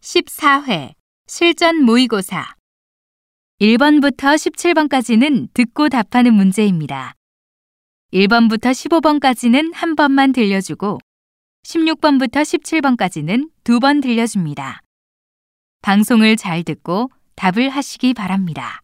14회 실전 모의고사 1번부터 17번까지는 듣고 답하는 문제입니다. 1번부터 15번까지는 한 번만 들려주고 16번부터 17번까지는 두 번 들려줍니다. 방송을 잘 듣고 답을 하시기 바랍니다.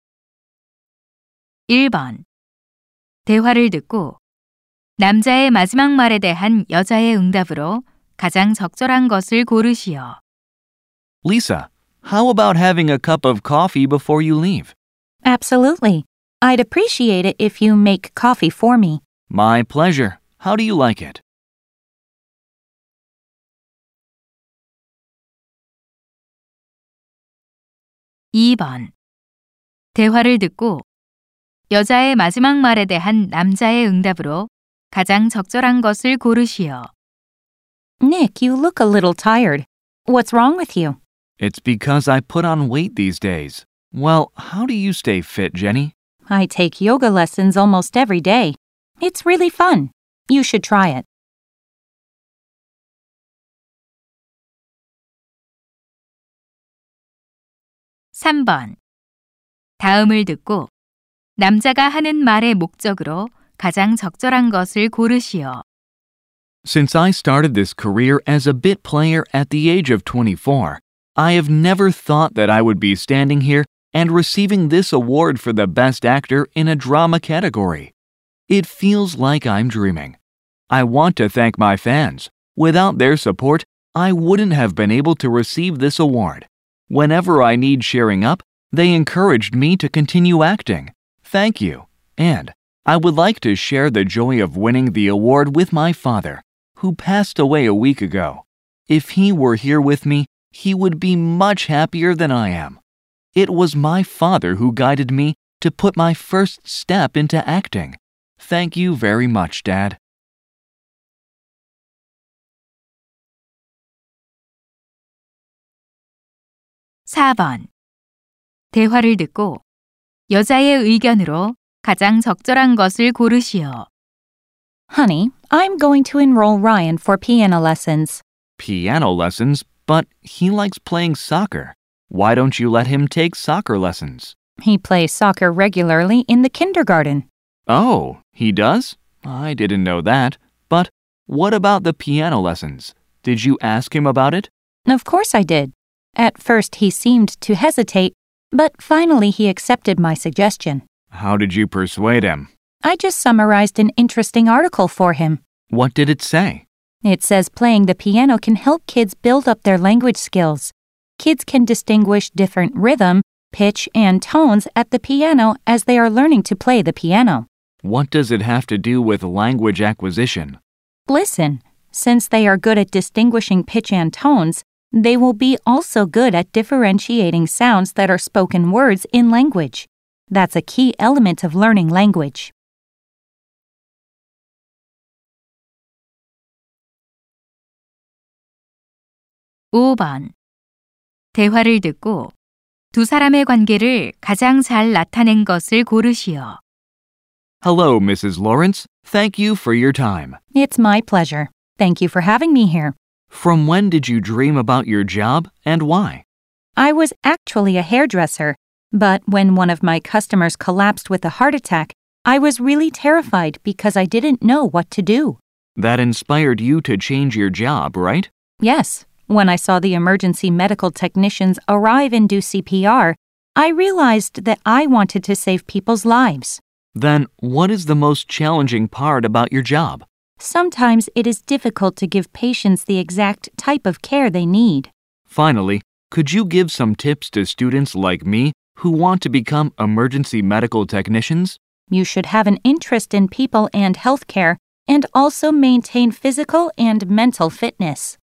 1번 대화를 듣고 남자의 마지막 말에 대한 여자의 응답으로 가장 적절한 것을 고르시오. Lisa, how about having a cup of coffee before you leave? Absolutely. I'd appreciate it if you make coffee for me. My pleasure. How do you like it? 2번 대화를 듣고 여자의 마지막 말에 대한 남자의 응답으로 가장 적절한 것을 고르시오. Nick, you look a little tired. What's wrong with you? It's because I put on weight these days. Well, how do you stay fit, Jenny? I take yoga lessons almost every day. It's really fun. You should try it. 3번 다음을 듣고 남자가 하는 말의 목적으로 가장 적절한 것을 고르시오. Since I started this career as a bit player at the age of 24, I have never thought that I would be standing here and receiving this award for the best actor in a drama category. It feels like I'm dreaming. I want to thank my fans. Without their support, I wouldn't have been able to receive this award. Whenever I need cheering up, they encouraged me to continue acting. Thank you. And I would like to share the joy of winning the award with my father, who passed away a week ago. If he were here with me, he would be much happier than I am. It was my father who guided me to put my first step into acting. Thank you very much, Dad. 4번 대화를 듣고 여자의 의견으로 가장 적절한 것을 고르시오. Honey, I'm going to enroll Ryan for piano lessons. Piano lessons, but he likes playing soccer. Why don't you let him take soccer lessons? He plays soccer regularly in the kindergarten. Oh, he does? I didn't know that. But what about the piano lessons? Did you ask him about it? Of course I did. At first he seemed to hesitate, but finally he accepted my suggestion. How did you persuade him? I just summarized an interesting article for him. What did it say? It says playing the piano can help kids build up their language skills. Kids can distinguish different rhythm, pitch, and tones at the piano as they are learning to play the piano. What does it have to do with language acquisition? Listen, since they are good at distinguishing pitch and tones, they will be also good at differentiating sounds that are spoken words in language. That's a key element of learning language. 5번 대화를 듣고 두 사람의 관계를 가장 잘 나타낸 것을 고르시오. Hello, Mrs. Lawrence. Thank you for your time. It's my pleasure. Thank you for having me here. From when did you dream about your job and why? I was actually a hairdresser, but when one of my customers collapsed with a heart attack, I was really terrified because I didn't know what to do. That inspired you to change your job, right? Yes. When I saw the emergency medical technicians arrive and do CPR, I realized that I wanted to save people's lives. Then, what is the most challenging part about your job? Sometimes it is difficult to give patients the exact type of care they need. Finally, could you give some tips to students like me who want to become emergency medical technicians? You should have an interest in people and healthcare and also maintain physical and mental fitness.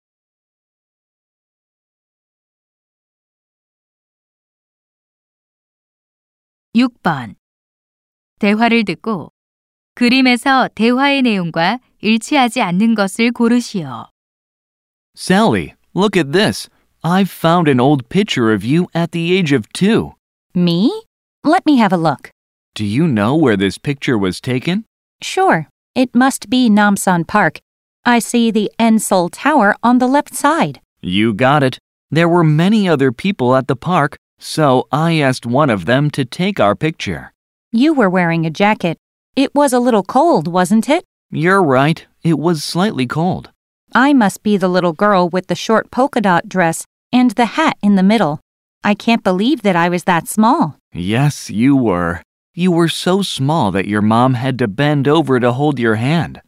6번 대화를 듣고 그림에서 대화의 내용과 일치하지 않는 것을 고르시오. Sally, look at this. I've found an old picture of you at the age of 2. Me? Let me have a look. Do you know where this picture was taken? Sure. It must be Namsan Park. I see the En Seoul Tower on the left side. You got it. There were many other people at the park, so I asked one of them to take our picture. You were wearing a jacket. It was a little cold, wasn't it? You're right, it was slightly cold. I must be the little girl with the short polka dot dress and the hat in the middle. I can't believe that I was that small. Yes, you were. You were so small that your mom had to bend over to hold your hand.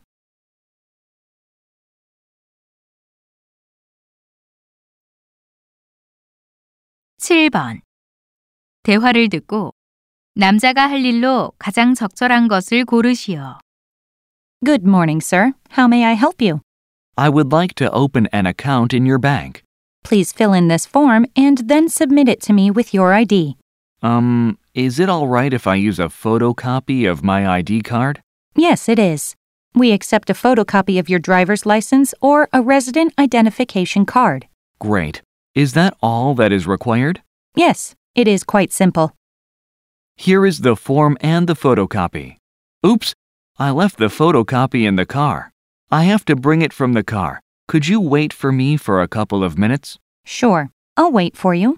(7번) 대화를 듣고 남자가 할 일로 가장 적절한 것을 고르시오. Good morning, sir. How may I help you? I would like to open an account in your bank. Please fill in this form and then submit it to me with your ID. Is it all right if I use a photocopy of my ID card? Yes, it is. We accept a photocopy of your driver's license or a resident identification card. Great. Is that all that is required? Yes, it is quite simple. Here is the form and the photocopy. Oops, I left the photocopy in the car. I have to bring it from the car. Could you wait for me for a couple of minutes? Sure, I'll wait for you.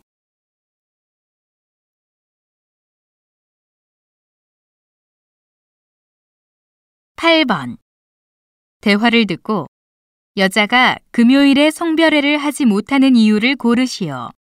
(8번) 대화를 듣고 여자가 금요일에 송별회를 하지 못하는 이유를 고르시오.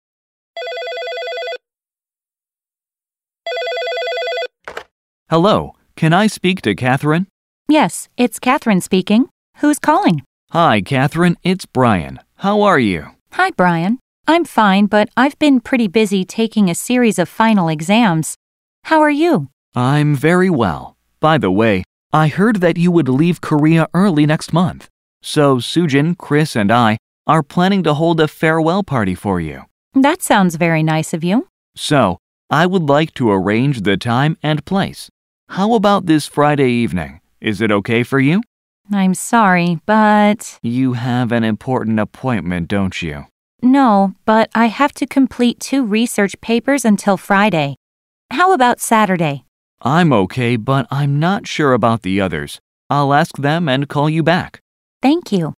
Hello, can I speak to Catherine? Yes, it's Catherine speaking. Who's calling? Hi, Catherine, it's Brian. How are you? Hi, Brian. I'm fine, but I've been pretty busy taking a series of final exams. How are you? I'm very well. By the way, I heard that you would leave Korea early next month. So Sujin, Chris, and I are planning to hold a farewell party for you. That sounds very nice of you. So, I would like to arrange the time and place. How about this Friday evening? Is it okay for you? I'm sorry, but... You have an important appointment, don't you? No, but I have to complete 2 research papers until Friday. How about Saturday? I'm okay, but I'm not sure about the others. I'll ask them and call you back. Thank you.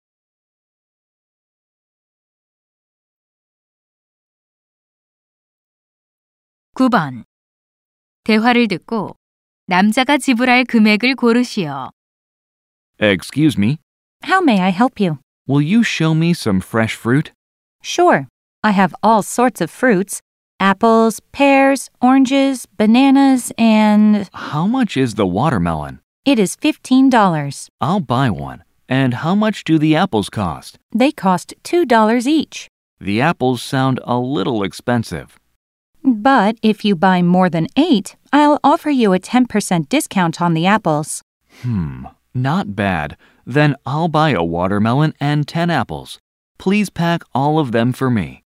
(9번) 대화를 듣고 남자가 지불할 금액을 고르시오. Excuse me, How may I help you? will you show me some fresh fruit? Sure. I have all sorts of fruits. Apples, pears, oranges, bananas, and... How much is the watermelon? It is $15. I'll buy one. And how much do the apples cost? They cost $2 each. The apples sound a little expensive. But if you buy more than 8, I'll offer you a 10% discount on the apples. Not bad. Then I'll buy a watermelon and 10 apples. Please pack all of them for me.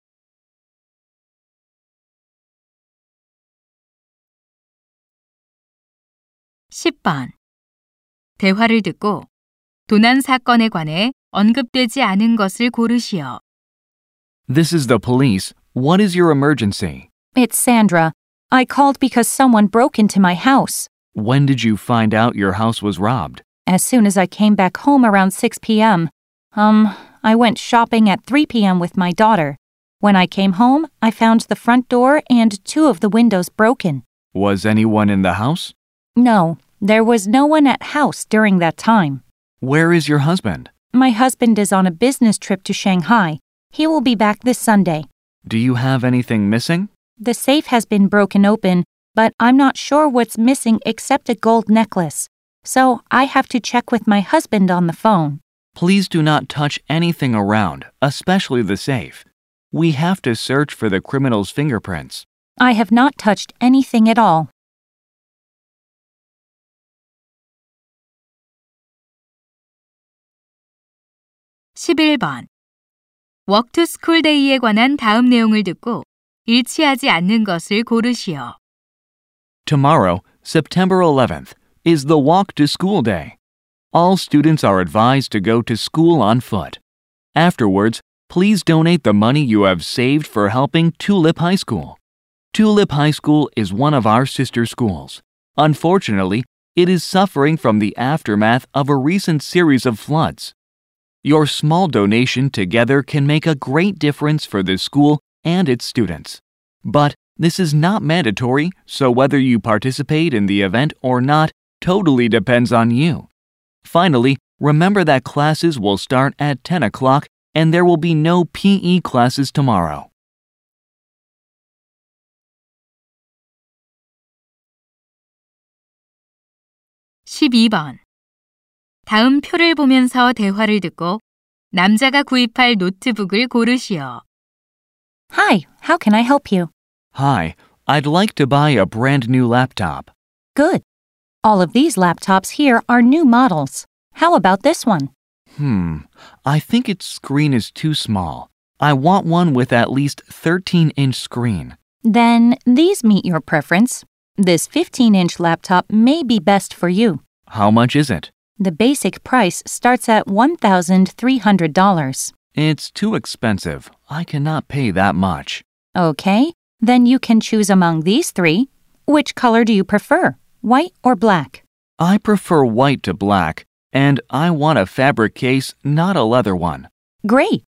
(10번) 대화를 듣고 도난 사건에 관해 언급되지 않은 것을 고르시오. This is the police. What is your emergency? It's Sandra. I called because someone broke into my house. When did you find out your house was robbed? As soon as I came back home around 6 p.m. I went shopping at 3 p.m. with my daughter. When I came home, I found the front door and 2 of the windows broken. Was anyone in the house? No, there was no one at house during that time. Where is your husband? My husband is on a business trip to Shanghai. He will be back this Sunday. Do you have anything missing? The safe has been broken open, but I'm not sure what's missing except a gold necklace. So I have to check with my husband on the phone. Please do not touch anything around, especially the safe. We have to search for the criminal's fingerprints. I have not touched anything at all. (11번) Walk to School Day에 관한 다음 내용을 듣고 일치하지 않는 것을 고르시오. Tomorrow, September 11th, is the Walk to School Day. All students are advised to go to school on foot. Afterwards, please donate the money you have saved for helping Tulip High School. Tulip High School is one of our sister schools. Unfortunately, it is suffering from the aftermath of a recent series of floods. Your small donation together can make a great difference for the school and its students. But this is not mandatory, so whether you participate in the event or not totally depends on you. Finally, remember that classes will start at 10 o'clock and there will be no PE classes tomorrow. (12번) 다음 표를 보면서 대화를 듣고 남자가 구입할 노트북을 고르시오. Hi, how can I help you? Hi, I'd like to buy a brand new laptop. Good. All of these laptops here are new models. How about this one? I think its screen is too small. I want one with at least 13-inch screen. Then these meet your preference. This 15-inch laptop may be best for you. How much is it? The basic price starts at $1,300. It's too expensive. I cannot pay that much. Okay, then you can choose among these three. Which color do you prefer, white or black? I prefer white to black, and I want a fabric case, not a leather one. Great.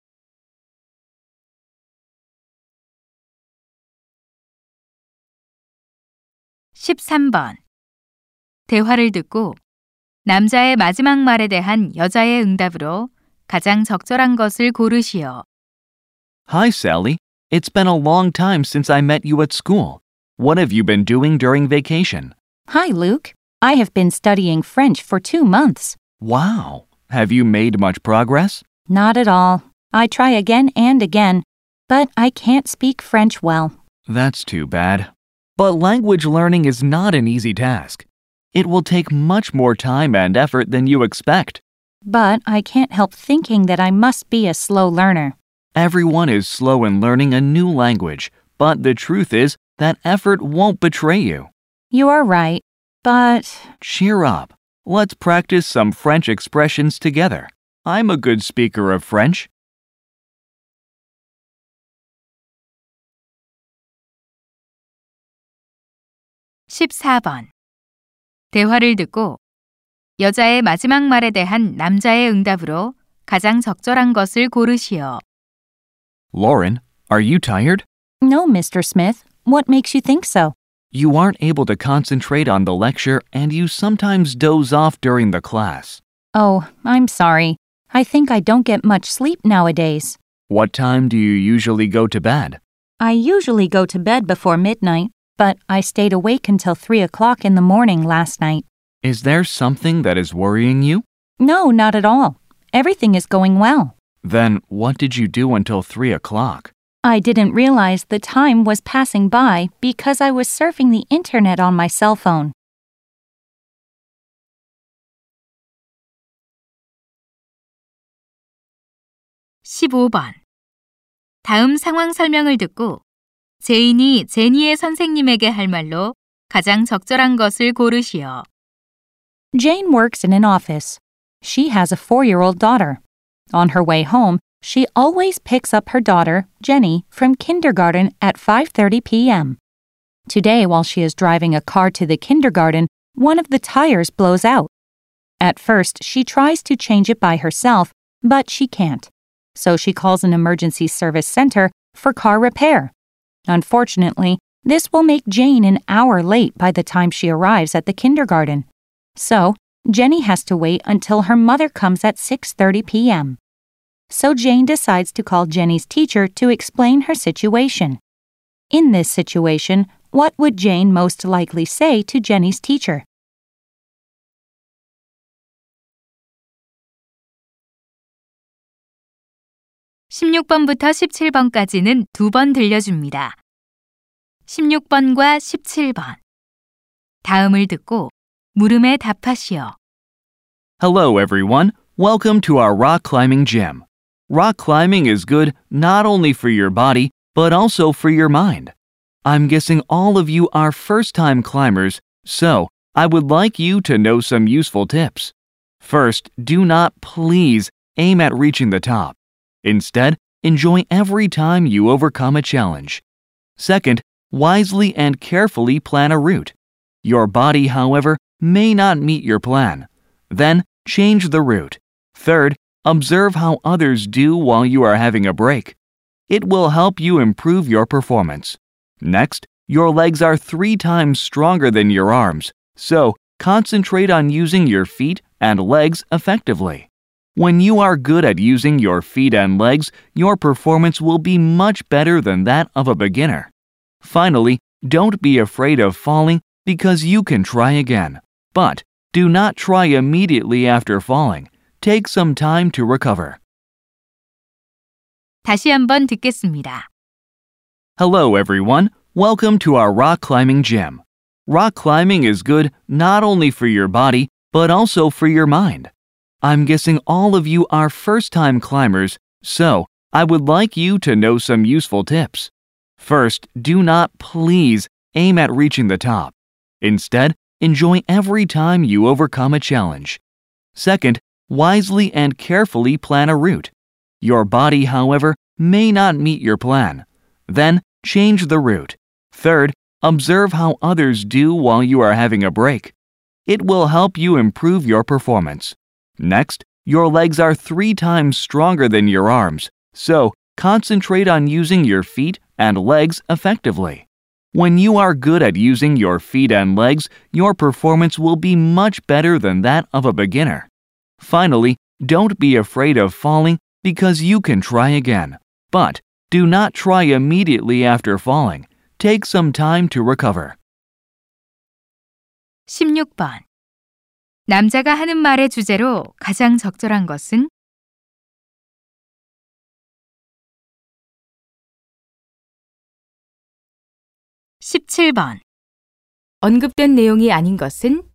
(13번) 대화를 듣고 남자의 마지막 말에 대한 여자의 응답으로 가장 적절한 것을 고르시오. Hi, Sally. It's been a long time since I met you at school. What have you been doing during vacation? Hi, Luke. I have been studying French for 2 months. Wow. Have you made much progress? Not at all. I try again and again, but I can't speak French well. That's too bad. But language learning is not an easy task. It will take much more time and effort than you expect. But I can't help thinking that I must be a slow learner. Everyone is slow in learning a new language, but the truth is that effort won't betray you. You are right, but... Cheer up. Let's practice some French expressions together. I'm a good speaker of French. (14번) 대화를 듣고 여자의 마지막 말에 대한 남자의 응답으로 가장 적절한 것을 고르시오. Lauren, are you tired? No, Mr. Smith. What makes you think so? You aren't able to concentrate on the lecture and you sometimes doze off during the class. Oh, I'm sorry. I think I don't get much sleep nowadays. What time do you usually go to bed? I usually go to bed before midnight, but I stayed awake until 3 o'clock in the morning last night. Is there something that is worrying you? No, not at all. Everything is going well. Then what did you do until 3 o'clock? I didn't realize the time was passing by because I was surfing the internet on my cell phone. (15번) 다음 상황 설명을 듣고 제인이 제니의 선생님에게 할 말로 가장 적절한 것을 고르시오. Jane works in an office. She has a 4-year-old daughter. On her way home, she always picks up her daughter, Jenny, from kindergarten at 5:30 p.m. Today, while she is driving a car to the kindergarten, one of the tires blows out. At first, she tries to change it by herself, but she can't. So she calls an emergency service center for car repair. Unfortunately, this will make Jane an hour late by the time she arrives at the kindergarten. So, Jenny has to wait until her mother comes at 6:30 p.m. So Jane decides to call Jenny's teacher to explain her situation. In this situation, what would Jane most likely say to Jenny's teacher? (16번부터 17번까지는 2번 들려줍니다. 16번과 17번 다음을 듣고 물음에 답하시오. Hello, everyone. Welcome to our rock climbing gym. Rock climbing is good not only for your body, but also for your mind. I'm guessing all of you are first-time climbers, so I would like you to know some useful tips. First, do not, please, aim at reaching the top. Instead, enjoy every time you overcome a challenge. Second, wisely and carefully plan a route. Your body, however, may not meet your plan. Then, change the route. Third, observe how others do while you are having a break. It will help you improve your performance. Next, your legs are 3 times stronger than your arms, so concentrate on using your feet and legs effectively. When you are good at using your feet and legs, your performance will be much better than that of a beginner. Finally, don't be afraid of falling because you can try again. But do not try immediately after falling. Take some time to recover. 다시 한번 듣겠습니다. Hello everyone. Welcome to our rock climbing gym. Rock climbing is good not only for your body, but also for your mind. I'm guessing all of you are first-time climbers, so I would like you to know some useful tips. First, do not please aim at reaching the top. Instead, enjoy every time you overcome a challenge. Second, wisely and carefully plan a route. Your body, however, may not meet your plan. Then, change the route. Third, observe how others do while you are having a break. It will help you improve your performance. Next, your legs are 3 times stronger than your arms, so concentrate on using your feet and legs effectively. When you are good at using your feet and legs, your performance will be much better than that of a beginner. Finally, don't be afraid of falling because you can try again. But do not try immediately after falling. Take some time to recover. 16번. 남자가 하는 말의 주제로 가장 적절한 것은? 17번. 언급된 내용이 아닌 것은?